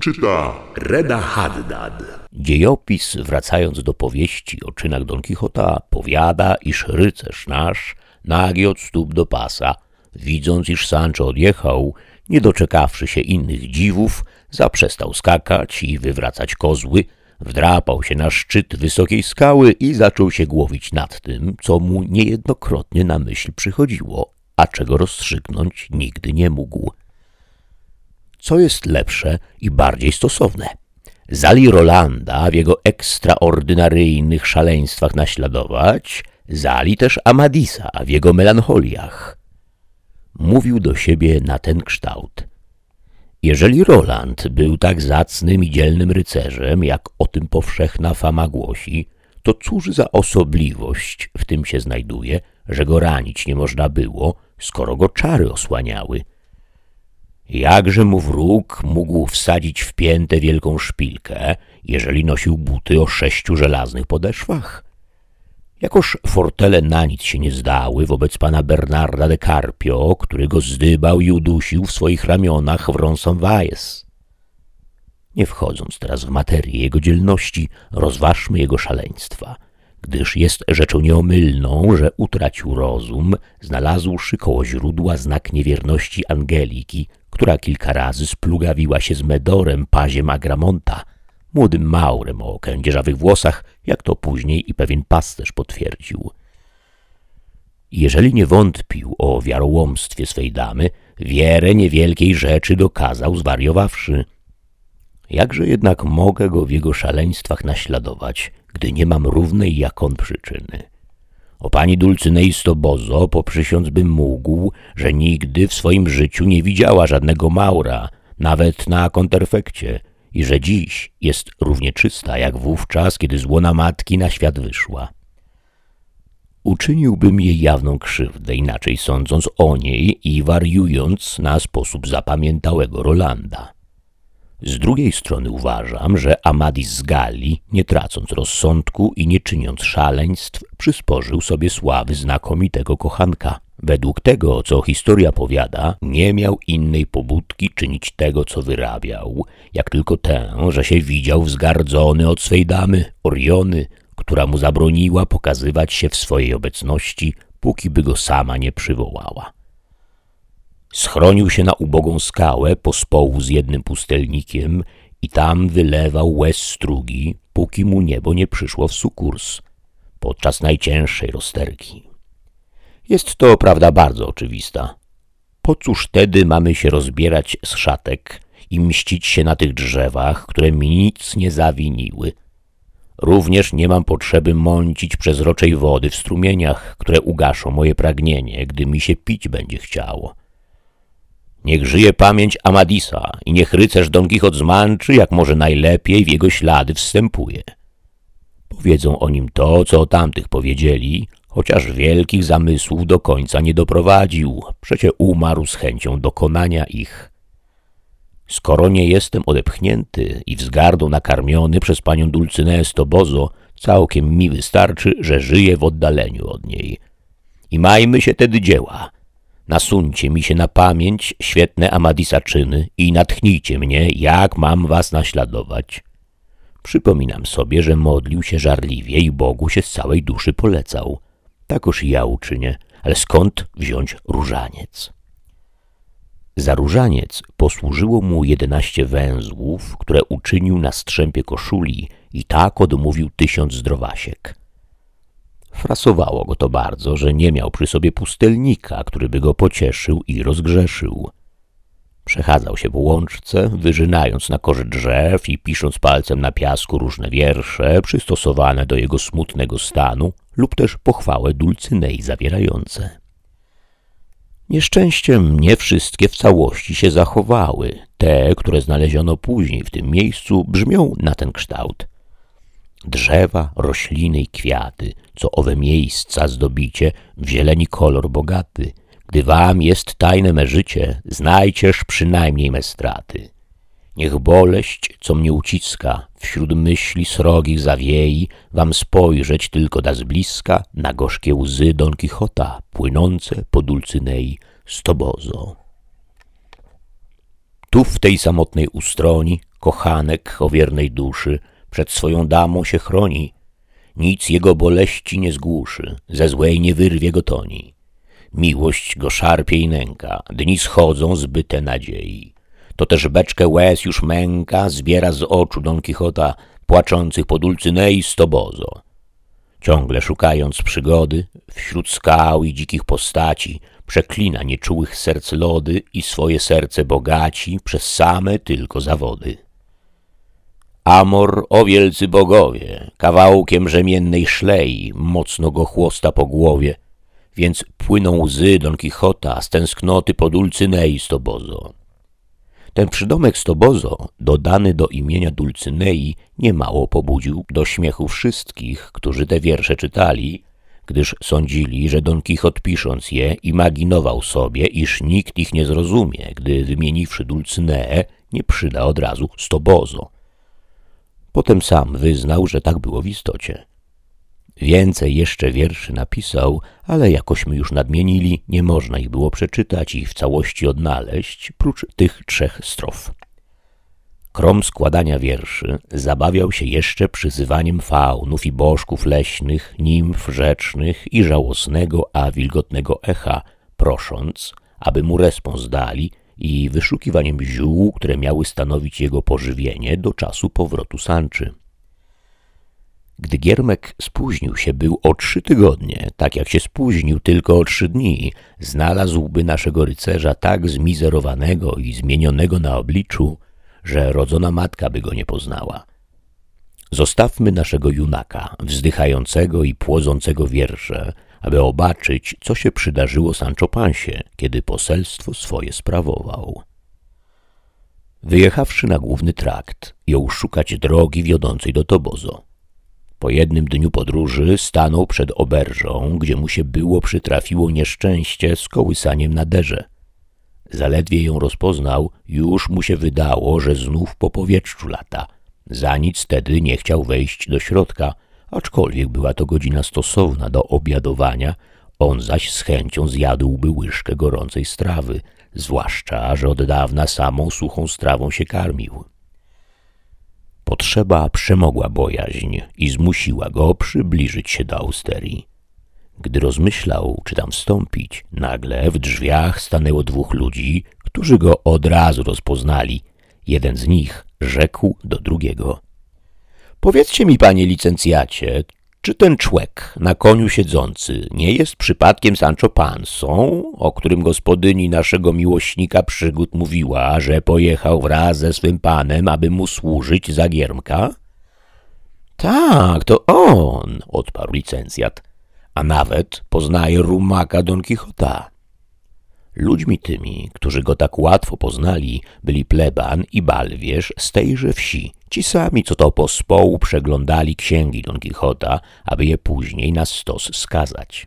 Czyta Reda Haddad. Dziejopis, wracając do powieści o czynach Don Kichota, powiada, iż rycerz nasz, nagi od stóp do pasa, widząc, iż Sancho odjechał, nie doczekawszy się innych dziwów, zaprzestał skakać i wywracać kozły, wdrapał się na szczyt wysokiej skały i zaczął się głowić nad tym, co mu niejednokrotnie na myśl przychodziło, a czego rozstrzygnąć nigdy nie mógł. Co jest lepsze i bardziej stosowne? Zali Rolanda w jego ekstraordynaryjnych szaleństwach naśladować, zali też Amadisa w jego melancholiach. Mówił do siebie na ten kształt. Jeżeli Roland był tak zacnym i dzielnym rycerzem, jak o tym powszechna fama głosi, to cóż za osobliwość w tym się znajduje, że go ranić nie można było, skoro go czary osłaniały. Jakże mu wróg mógł wsadzić w piętę wielką szpilkę, jeżeli nosił buty o 6 żelaznych podeszwach? Jakoż fortele na nic się nie zdały wobec pana Bernarda de Carpio, który go zdybał i udusił w swoich ramionach w Roncesvalles. Nie wchodząc teraz w materię jego dzielności, rozważmy jego szaleństwa, gdyż jest rzeczą nieomylną, że utracił rozum, znalazłszy koło źródła znak niewierności Angeliki, która kilka razy splugawiła się z Medorem, paziem Agramonta, młodym Maurem o kędzierzawych włosach, jak to później i pewien pasterz potwierdził. Jeżeli nie wątpił o wiarołomstwie swej damy, wierę niewielkiej rzeczy dokazał zwariowawszy. Jakże jednak mogę go w jego szaleństwach naśladować, gdy nie mam równej jak on przyczyny? O pani Dulcynei z Tobozo poprzysiąc bym mógł, że nigdy w swoim życiu nie widziała żadnego Maura, nawet na konterfekcie, i że dziś jest równie czysta, jak wówczas, kiedy z łona matki na świat wyszła. Uczyniłbym jej jawną krzywdę, inaczej sądząc o niej i wariując na sposób zapamiętałego Rolanda. Z drugiej strony uważam, że Amadis z Galii, nie tracąc rozsądku i nie czyniąc szaleństw, przysporzył sobie sławy znakomitego kochanka. Według tego, co historia powiada, nie miał innej pobudki czynić tego, co wyrabiał, jak tylko tę, że się widział wzgardzony od swej damy, Oriony, która mu zabroniła pokazywać się w swojej obecności, póki by go sama nie przywołała. Schronił się na ubogą skałę pospołu z jednym pustelnikiem i tam wylewał łez strugi, póki mu niebo nie przyszło w sukurs, podczas najcięższej rozterki. Jest to prawda bardzo oczywista. Po cóż tedy mamy się rozbierać z szatek i mścić się na tych drzewach, które mi nic nie zawiniły? Również nie mam potrzeby mącić przezroczej wody w strumieniach, które ugaszą moje pragnienie, gdy mi się pić będzie chciało. Niech żyje pamięć Amadisa i niech rycerz Don Kichot zmęczy, jak może najlepiej w jego ślady wstępuje. Powiedzą o nim to, co o tamtych powiedzieli, chociaż wielkich zamysłów do końca nie doprowadził, przecie umarł z chęcią dokonania ich. Skoro nie jestem odepchnięty i wzgardą nakarmiony przez panią Dulcynę z Tobozo, całkiem mi wystarczy, że żyję w oddaleniu od niej. I majmy się tedy dzieła. Nasuńcie mi się na pamięć świetne Amadisa czyny i natchnijcie mnie, jak mam was naśladować. Przypominam sobie, że modlił się żarliwie i Bogu się z całej duszy polecał. Takoż i ja uczynię, ale skąd wziąć różaniec? Za różaniec posłużyło mu 11 węzłów, które uczynił na strzępie koszuli i tak odmówił 1000 zdrowasiek. Frasowało go to bardzo, że nie miał przy sobie pustelnika, który by go pocieszył i rozgrzeszył. Przechadzał się po łączce, wyrzynając na korze drzew i pisząc palcem na piasku różne wiersze przystosowane do jego smutnego stanu lub też pochwałę Dulcynei zawierające. Nieszczęściem nie wszystkie w całości się zachowały. Te, które znaleziono później w tym miejscu, brzmią na ten kształt. Drzewa, rośliny i kwiaty, co owe miejsca zdobicie, w zieleni kolor bogaty. Gdy wam jest tajne me życie, znajcież przynajmniej me straty. Niech boleść, co mnie uciska, wśród myśli srogich zawiei, wam spojrzeć tylko da z bliska na gorzkie łzy Don Kichota, płynące po Dulcynei z Tobozo. Tu w tej samotnej ustroni kochanek o wiernej duszy przed swoją damą się chroni. Nic jego boleści nie zgłuszy, ze złej nie wyrwie go toni. Miłość go szarpie i nęka, dni schodzą zbyte nadziei. To też beczkę łez już męka zbiera z oczu Don Kichota, płaczących po Dulcynei z Tobozo. Ciągle szukając przygody, wśród skał i dzikich postaci, przeklina nieczułych serc lody i swoje serce bogaci przez same tylko zawody. Amor, o wielcy bogowie, kawałkiem rzemiennej szlei mocno go chłosta po głowie, więc płyną łzy Don Kichota z tęsknoty po Dulcynei z Tobozo. Ten przydomek z Tobozo, dodany do imienia Dulcynei, niemało pobudził do śmiechu wszystkich, którzy te wiersze czytali, gdyż sądzili, że Don Kichot pisząc je imaginował sobie, iż nikt ich nie zrozumie, gdy wymieniwszy Dulcyneę nie przyda od razu z Tobozo. Potem sam wyznał, że tak było w istocie. Więcej jeszcze wierszy napisał, ale jakośmy już nadmienili, nie można ich było przeczytać i w całości odnaleźć, prócz tych 3 strof. Krom składania wierszy zabawiał się jeszcze przyzywaniem faunów i bożków leśnych, nimf rzecznych i żałosnego, a wilgotnego echa, prosząc, aby mu respons dali, i wyszukiwaniem ziół, które miały stanowić jego pożywienie do czasu powrotu Sanczy. Gdy Giermek spóźnił się był o 3 tygodnie, tak jak się spóźnił tylko o 3 dni, znalazłby naszego rycerza tak zmizerowanego i zmienionego na obliczu, że rodzona matka by go nie poznała. Zostawmy naszego junaka, wzdychającego i płodzącego wiersze, aby obaczyć, co się przydarzyło Sancho Pansie, kiedy poselstwo swoje sprawował. Wyjechawszy na główny trakt, jął szukać drogi wiodącej do Tobozo. Po jednym dniu podróży stanął przed oberżą, gdzie mu się było przytrafiło nieszczęście z kołysaniem na derze. Zaledwie ją rozpoznał, już mu się wydało, że znów po powietrzu lata. Za nic tedy nie chciał wejść do środka, aczkolwiek była to godzina stosowna do obiadowania, on zaś z chęcią zjadłby łyżkę gorącej strawy, zwłaszcza, że od dawna samą suchą strawą się karmił. Potrzeba przemogła bojaźń i zmusiła go przybliżyć się do austerii. Gdy rozmyślał, czy tam wstąpić, nagle w drzwiach stanęło 2 ludzi, którzy go od razu rozpoznali. Jeden z nich rzekł do drugiego: Powiedzcie mi, panie licencjacie, czy ten człek na koniu siedzący nie jest przypadkiem Sancho Pansą, o którym gospodyni naszego miłośnika przygód mówiła, że pojechał wraz ze swym panem, aby mu służyć za Giermka? Tak, to on, odparł licencjat, a nawet poznaje rumaka Don Kichota. Ludźmi tymi, którzy go tak łatwo poznali, byli pleban i balwierz z tejże wsi, ci sami, co to pospołu przeglądali księgi Don Kichota, aby je później na stos skazać.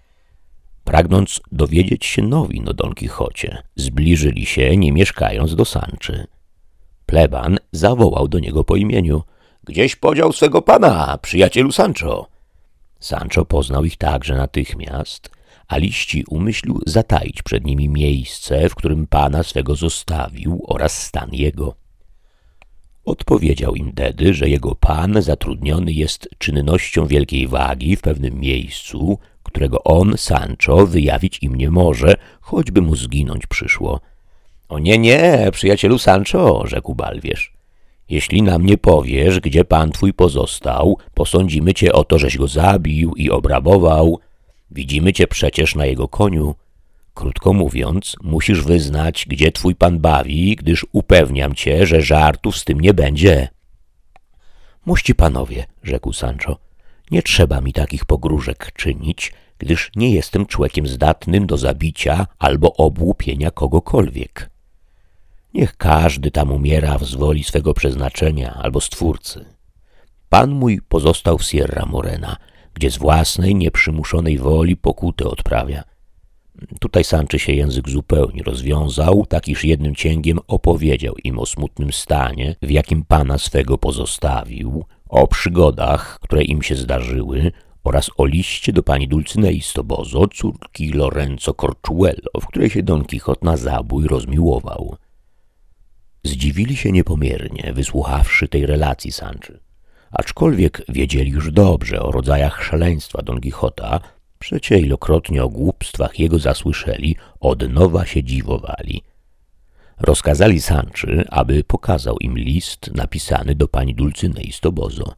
Pragnąc dowiedzieć się nowin o Don Kichocie, zbliżyli się, nie mieszkając do Sanczy. Pleban zawołał do niego po imieniu: Gdzieś podział swego pana, przyjacielu Sancho? Sancho poznał ich także natychmiast, a liści umyślił zataić przed nimi miejsce, w którym pana swego zostawił oraz stan jego. Odpowiedział im tedy, że jego pan zatrudniony jest czynnością wielkiej wagi w pewnym miejscu, którego on, Sancho, wyjawić im nie może, choćby mu zginąć przyszło. O nie, przyjacielu Sancho, rzekł balwierz. Jeśli nam nie powiesz, gdzie pan twój pozostał, posądzimy cię o to, żeś go zabił i obrabował. Widzimy cię przecież na jego koniu. Krótko mówiąc, musisz wyznać, gdzie twój pan bawi, gdyż upewniam cię, że żartów z tym nie będzie. Mości panowie, rzekł Sancho, nie trzeba mi takich pogróżek czynić, gdyż nie jestem człowiekiem zdatnym do zabicia albo obłupienia kogokolwiek. Niech każdy tam umiera z woli swego przeznaczenia albo stwórcy. Pan mój pozostał w Sierra Morena, gdzie z własnej, nieprzymuszonej woli pokutę odprawia. Tutaj Sanczy się język zupełnie rozwiązał, tak iż jednym cięgiem opowiedział im o smutnym stanie, w jakim pana swego pozostawił, o przygodach, które im się zdarzyły, oraz o liście do pani Dulcynei z Tobozo, córki Lorenzo Corchuelo, w której się Don Kichot na zabój rozmiłował. zdziwili się niepomiernie, wysłuchawszy tej relacji Sanczy. Aczkolwiek wiedzieli już dobrze o rodzajach szaleństwa Don Quixota, przecie ilokrotnie o głupstwach jego zasłyszeli, od nowa się dziwowali. Rozkazali Sanczy, aby pokazał im list napisany do pani Dulcynei z Tobozo.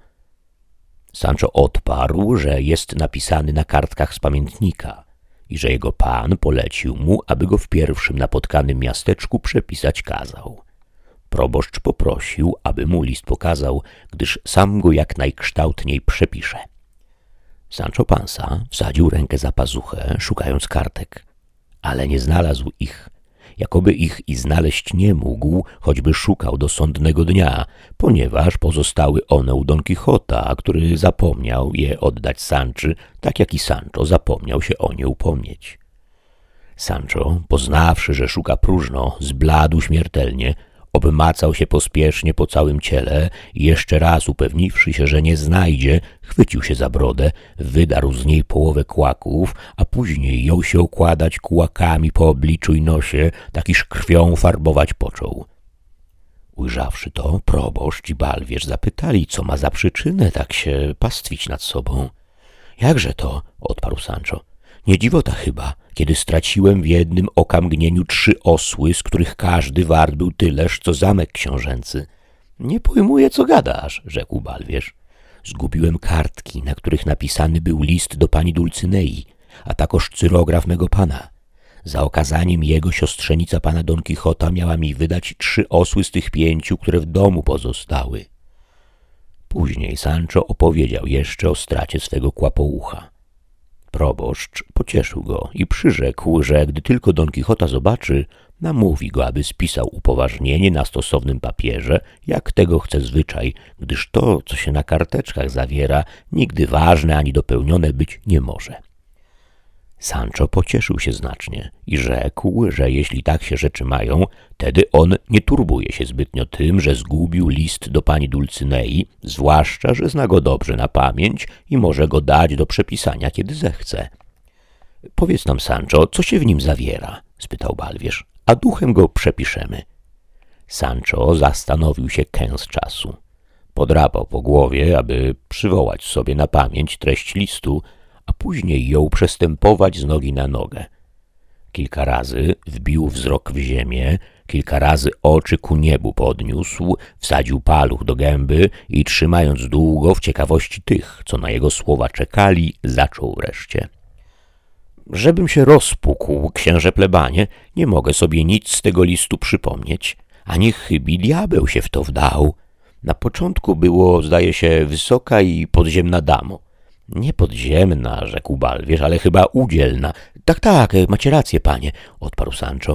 Sancho odparł, że jest napisany na kartkach z pamiętnika i że jego pan polecił mu, aby go w pierwszym napotkanym miasteczku przepisać kazał. Proboszcz poprosił, aby mu list pokazał, gdyż sam go jak najkształtniej przepisze. Sancho Panza wsadził rękę za pazuchę, szukając kartek, ale nie znalazł ich. Jakoby ich i znaleźć nie mógł, choćby szukał do sądnego dnia, ponieważ pozostały one u Don Quixota, który zapomniał je oddać Sanczy, tak jak i Sancho zapomniał się o nie upomnieć. Sancho, poznawszy, że szuka próżno, zbladł śmiertelnie, obmacał się pospiesznie po całym ciele i jeszcze raz upewniwszy się, że nie znajdzie, chwycił się za brodę, wydarł z niej połowę kłaków, a później jął się okładać kłakami po obliczu i nosie, tak iż krwią farbować począł. Ujrzawszy to, proboszcz i Balwierz zapytali, co ma za przyczynę tak się pastwić nad sobą. Jakże to? Odparł Sancho. Nie dziwota chyba, kiedy straciłem w jednym okamgnieniu 3 osły, z których każdy wart był tyleż, co zamek książęcy. Nie pojmuję, co gadasz, rzekł Balwierz. Zgubiłem kartki, na których napisany był list do pani Dulcynei, a takoż cyrograf mego pana. Za okazaniem jego siostrzenica pana Don Quixota miała mi wydać 3 osły z tych 5, które w domu pozostały. Później Sancho opowiedział jeszcze o stracie swego kłapoucha. Proboszcz pocieszył go i przyrzekł, że gdy tylko Don Quixota zobaczy, namówi go, aby spisał upoważnienie na stosownym papierze, jak tego chce zwyczaj, gdyż to, co się na karteczkach zawiera, nigdy ważne ani dopełnione być nie może. Sancho pocieszył się znacznie i rzekł, że jeśli tak się rzeczy mają, tedy on nie turbuje się zbytnio tym, że zgubił list do pani Dulcynei, zwłaszcza, że zna go dobrze na pamięć i może go dać do przepisania, kiedy zechce. Powiedz nam, Sancho, co się w nim zawiera? Spytał Balwierz, a duchem go przepiszemy. Sancho zastanowił się kęs czasu. Podrapał po głowie, aby przywołać sobie na pamięć treść listu, a później jął przestępować z nogi na nogę. Kilka razy wbił wzrok w ziemię, kilka razy oczy ku niebu podniósł, wsadził paluch do gęby i trzymając długo w ciekawości tych, co na jego słowa czekali, zaczął wreszcie. Żebym się rozpukł, księże plebanie, nie mogę sobie nic z tego listu przypomnieć, a niech chybi diabeł się w to wdał. Na początku było, zdaje się, wysoka i podziemna damo. Nie podziemna, rzekł Balwierz, ale chyba udzielna. Tak, macie rację, panie, odparł Sancho.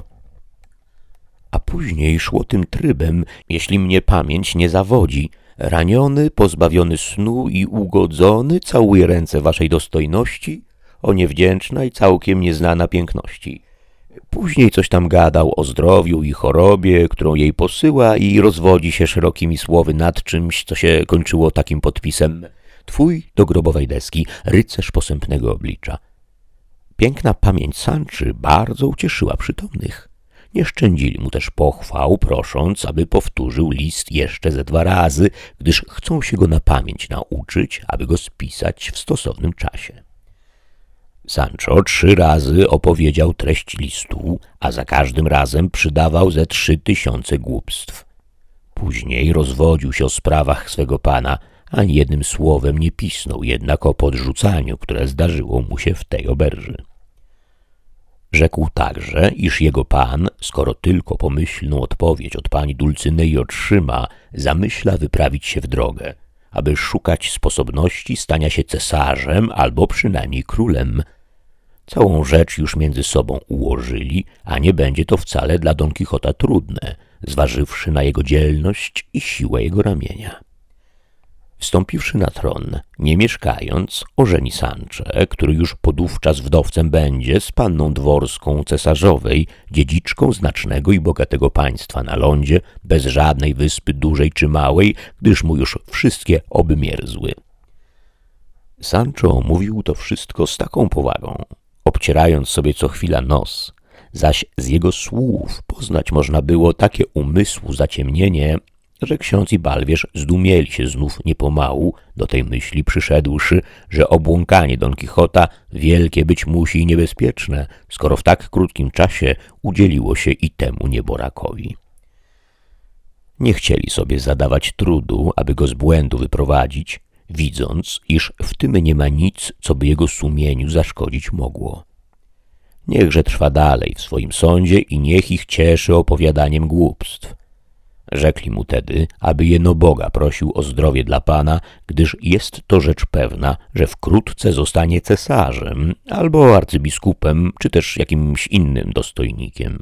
A później szło tym trybem, jeśli mnie pamięć nie zawodzi. Raniony, pozbawiony snu i ugodzony, całuje ręce waszej dostojności, o niewdzięczna i całkiem nieznana piękności. Później coś tam gadał o zdrowiu i chorobie, którą jej posyła i rozwodzi się szerokimi słowy nad czymś, co się kończyło takim podpisem: twój do grobowej deski, rycerz posępnego oblicza. Piękna pamięć Sanczy bardzo ucieszyła przytomnych. Nie szczędzili mu też pochwał, prosząc, aby powtórzył list jeszcze ze 2 razy, gdyż chcą się go na pamięć nauczyć, aby go spisać w stosownym czasie. Sancho 3 razy opowiedział treść listu, a za każdym razem przydawał ze 3000 głupstw. Później rozwodził się o sprawach swego pana, ani jednym słowem nie pisnął jednak o podrzucaniu, które zdarzyło mu się w tej oberży. Rzekł także, iż jego pan, skoro tylko pomyślną odpowiedź od pani Dulcynei otrzyma, zamyśla wyprawić się w drogę, aby szukać sposobności stania się cesarzem albo przynajmniej królem. Całą rzecz już między sobą ułożyli, a nie będzie to wcale dla Don Quixota trudne, zważywszy na jego dzielność i siłę jego ramienia. Wstąpiwszy na tron, nie mieszkając, ożeni Sancze, który już podówczas wdowcem będzie, z panną dworską cesarzowej, dziedziczką znacznego i bogatego państwa na lądzie, bez żadnej wyspy dużej czy małej, gdyż mu już wszystkie obmierzły. Sancho mówił to wszystko z taką powagą, obcierając sobie co chwila nos, zaś z jego słów poznać można było takie umysłu zaciemnienie, że ksiądz i Balwierz zdumieli się znów niepomału, do tej myśli przyszedłszy, że obłąkanie Don Kichota wielkie być musi i niebezpieczne, skoro w tak krótkim czasie udzieliło się i temu nieborakowi. Nie chcieli sobie zadawać trudu, aby go z błędu wyprowadzić, widząc, iż w tym nie ma nic, co by jego sumieniu zaszkodzić mogło. Niechże trwa dalej w swoim sądzie i niech ich cieszy opowiadaniem głupstw. Rzekli mu tedy, aby jeno Boga prosił o zdrowie dla Pana, gdyż jest to rzecz pewna, że wkrótce zostanie cesarzem, albo arcybiskupem, czy też jakimś innym dostojnikiem.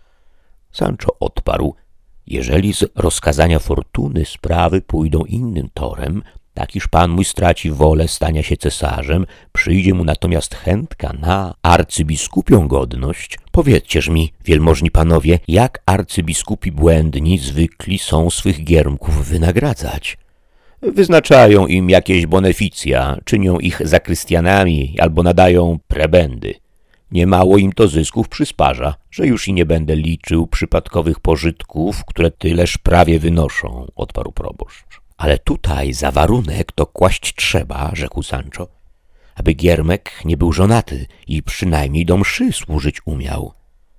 Sancho odparł: jeżeli z rozkazania fortuny sprawy pójdą innym torem, tak iż Pan mój straci wolę stania się cesarzem, przyjdzie mu natomiast chętka na arcybiskupią godność, powiedzcież mi, wielmożni panowie, jak arcybiskupi błędni zwykli są swych giermków wynagradzać? Wyznaczają im jakieś boneficja, czynią ich zakrystianami albo nadają prebendy. Niemało im to zysków przysparza, że już i nie będę liczył przypadkowych pożytków, które tyleż prawie wynoszą, odparł proboszcz. Ale tutaj za warunek to kłaść trzeba, rzekł Sancho, aby giermek nie był żonaty i przynajmniej do mszy służyć umiał.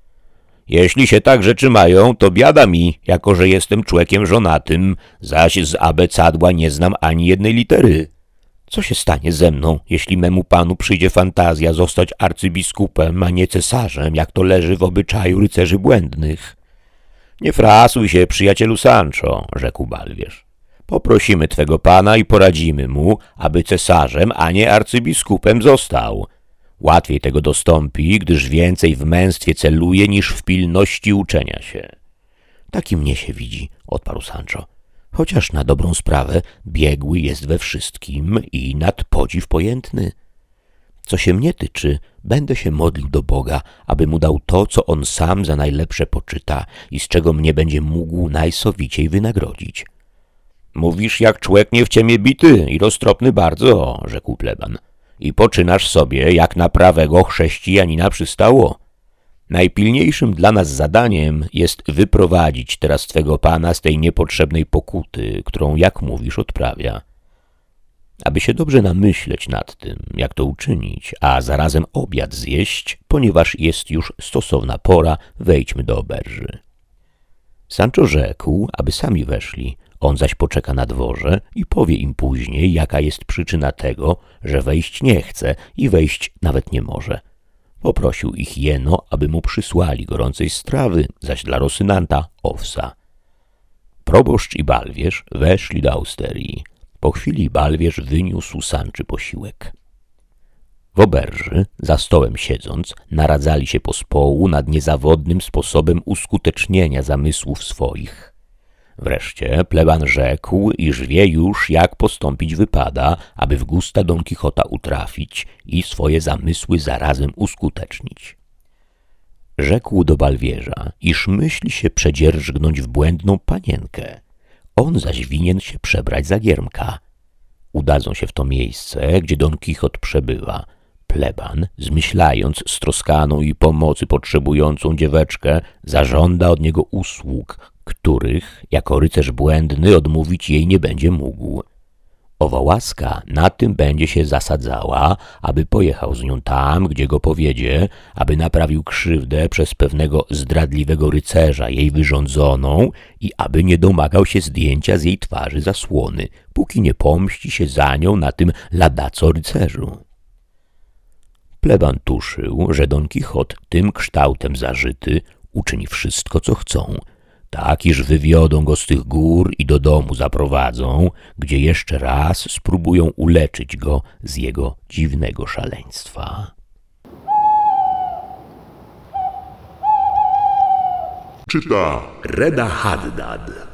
Jeśli się tak rzeczy mają, to biada mi, jako że jestem człowiekiem żonatym, zaś z abecadła nie znam ani jednej litery. Co się stanie ze mną, jeśli memu panu przyjdzie fantazja zostać arcybiskupem, a nie cesarzem, jak to leży w obyczaju rycerzy błędnych? Nie frasuj się, przyjacielu Sancho, rzekł Balwierz. Poprosimy twego pana i poradzimy mu, aby cesarzem, a nie arcybiskupem został. Łatwiej tego dostąpi, gdyż więcej w męstwie celuje, niż w pilności uczenia się. Taki mnie się widzi, odparł Sancho. Chociaż na dobrą sprawę biegły jest we wszystkim i nad podziw pojętny. Co się mnie tyczy, będę się modlił do Boga, aby mu dał to, co on sam za najlepsze poczyta i z czego mnie będzie mógł najsowiciej wynagrodzić. Mówisz jak człek nie w ciemię bity i roztropny bardzo, rzekł pleban. I poczynasz sobie, jak na prawego chrześcijanina przystało. Najpilniejszym dla nas zadaniem jest wyprowadzić teraz twego pana z tej niepotrzebnej pokuty, którą, jak mówisz, odprawia. Aby się dobrze namyśleć nad tym, jak to uczynić, a zarazem obiad zjeść, ponieważ jest już stosowna pora, wejdźmy do oberży. Sancho rzekł, aby sami weszli, on zaś poczeka na dworze i powie im później, jaka jest przyczyna tego, że wejść nie chce i wejść nawet nie może. Poprosił ich jeno, aby mu przysłali gorącej strawy, zaś dla Rosynanta owsa. Proboszcz i Balwierz weszli do austerii. Po chwili Balwierz wyniósł Sanczy posiłek. W oberży, za stołem siedząc, naradzali się pospołu nad niezawodnym sposobem uskutecznienia zamysłów swoich. Wreszcie pleban rzekł, iż wie już, jak postąpić wypada, aby w gusta Don Kichota utrafić i swoje zamysły zarazem uskutecznić. Rzekł do Balwierza, iż myśli się przedzierżgnąć w błędną panienkę. On zaś winien się przebrać za giermka. Udadzą się w to miejsce, gdzie Don Kichot przebywa. Pleban, zmyślając stroskaną i pomocy potrzebującą dzieweczkę, zażąda od niego usług, których, jako rycerz błędny, odmówić jej nie będzie mógł. Owa łaska na tym będzie się zasadzała, aby pojechał z nią tam, gdzie go powiedzie, aby naprawił krzywdę przez pewnego zdradliwego rycerza jej wyrządzoną i aby nie domagał się zdjęcia z jej twarzy zasłony, póki nie pomści się za nią na tym ladaco rycerzu. Pleban tuszył, że Don Kichot tym kształtem zażyty uczyni wszystko, co chcą, tak iż wywiodą go z tych gór i do domu zaprowadzą, gdzie jeszcze raz spróbują uleczyć go z jego dziwnego szaleństwa. Czyta Reda Haddad.